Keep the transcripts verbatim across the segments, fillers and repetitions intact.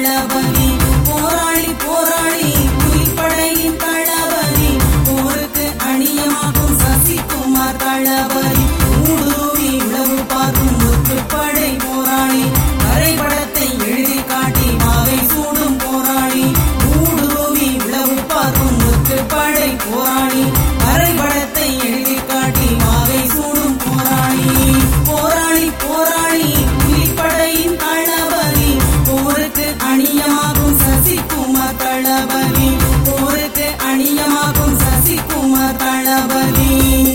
தளபதி, போராளி போராளி புலிப்படையின் தளபதி, போருக்கு அணியமாகும் சசிகுமார் தளபதி, ஊடுருவி உளவு பார்க்கும் முற்றுப்படை போராளி, வரைபடத்தை எழுதி காட்டி மாவை சூடும் போராளி, ஊடுருவி உளவு பார்க்கும் முற்றுப்படை போராளி, வரைபடத்தை எழுதி காட்டி மாவை சூடும் போராளி, போராளி போராளி புலிப்படையின் தளபதி, போருக்கு அணியமாகும் சசிகுமார் தளபதி, போருக்கு அணியமாகும் சசிகுமார் தளபதி.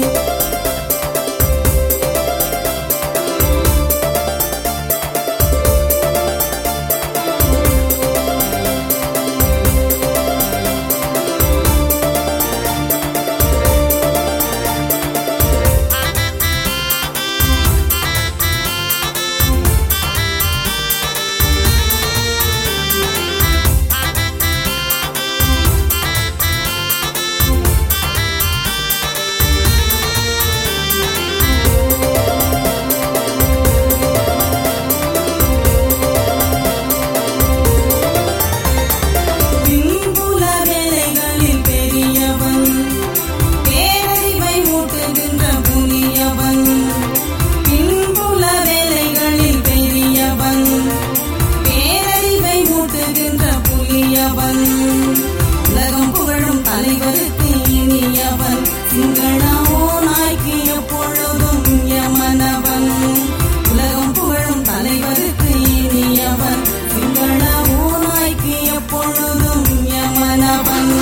உலகம் புகழும் தலைவருக்கு இனியவன், சிங்களமோ நாய்க்கு எப்பொழுதும் யமனவன், உலகம் புகழும் தலைவருக்கு இனியவன், சிங்களமோ நாய்க்கு எப்பொழுதும் யமனவன்,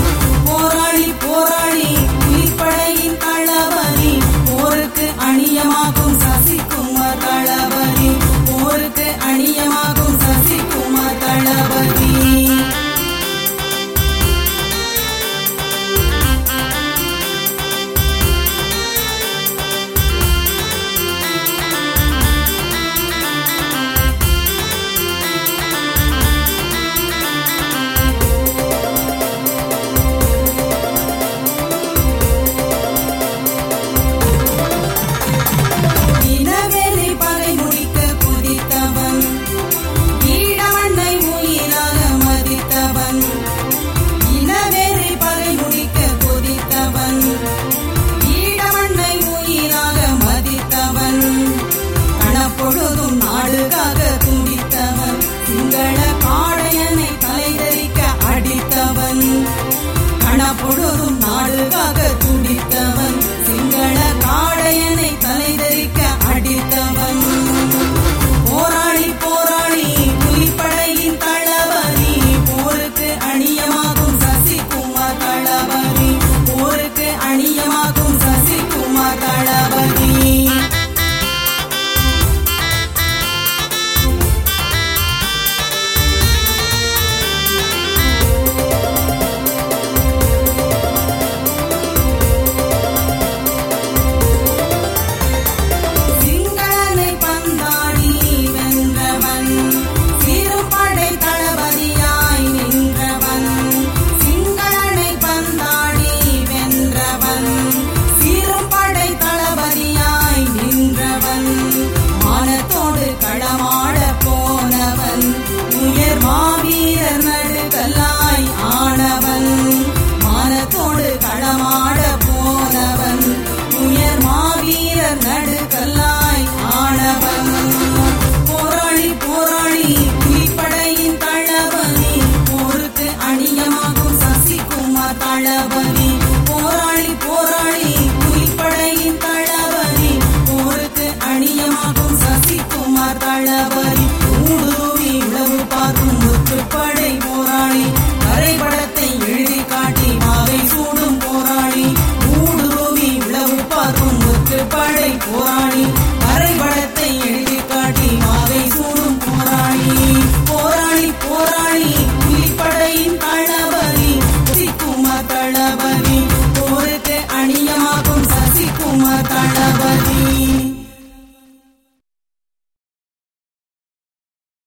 போராளி போராளி புலிப்படையின் தளபதி, போருக்கு அணியமாகும் சசிகுமார் தளபதி, போருக்கு அணியமாகும் சசிகுமார் தளபதி. பொழுதும் நாடுகாக துடித்தவன், சிங்கள